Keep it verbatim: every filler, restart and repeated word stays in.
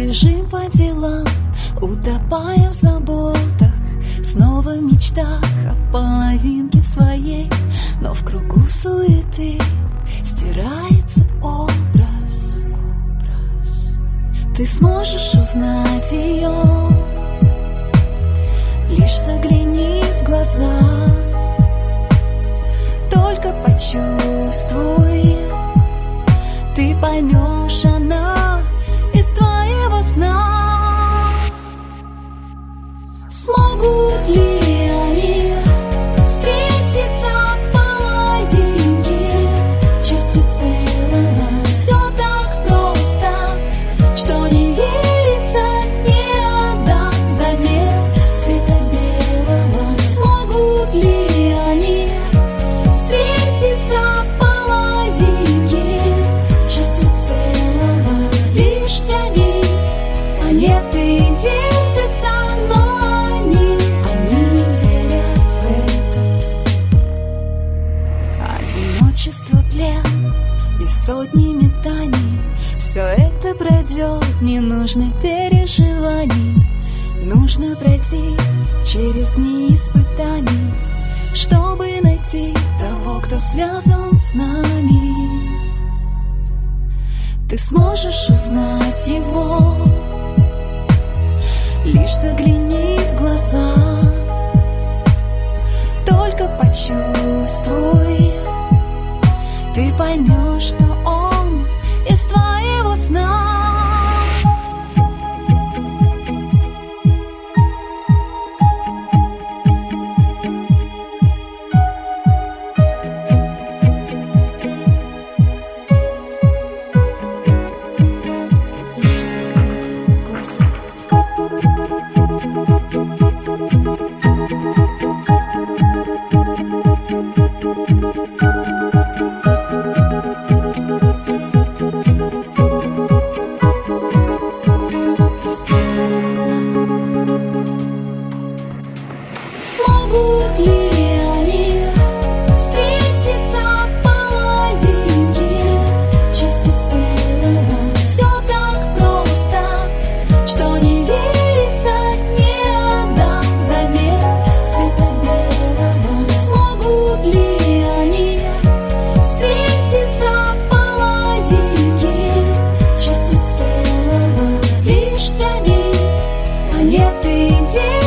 бежим по делам, утопая в заботах, снова в мечтах о половинке своей. Но в кругу суеты стирается образ. Ты сможешь узнать ее, лишь загляни в глаза. Только почувствуй, ты поймешь, она из твоего сна. Смогут ли они встретиться половинки, части целого? Все так просто, что не верится, не отдам взамен света белого. Смогут ли они встретиться половинки, части целого, лишь для них? Планеты вертятся, но они, они не верят в это. Одиночество, плен и сотни метаний, все это пройдет, не нужно переживаний. Нужно пройти через дни испытаний, чтобы найти того, кто связан с нами. Ты сможешь узнать его, лишь загляни в глаза. Только почувствуй, ты поймешь, что он из твоего сна. Смогут ли они встретиться половинки, части целого? Все так просто, что не верится, не отдам взамен света белого. Смогут ли они встретиться половинки, части целого, лишь для них? Планеты верят.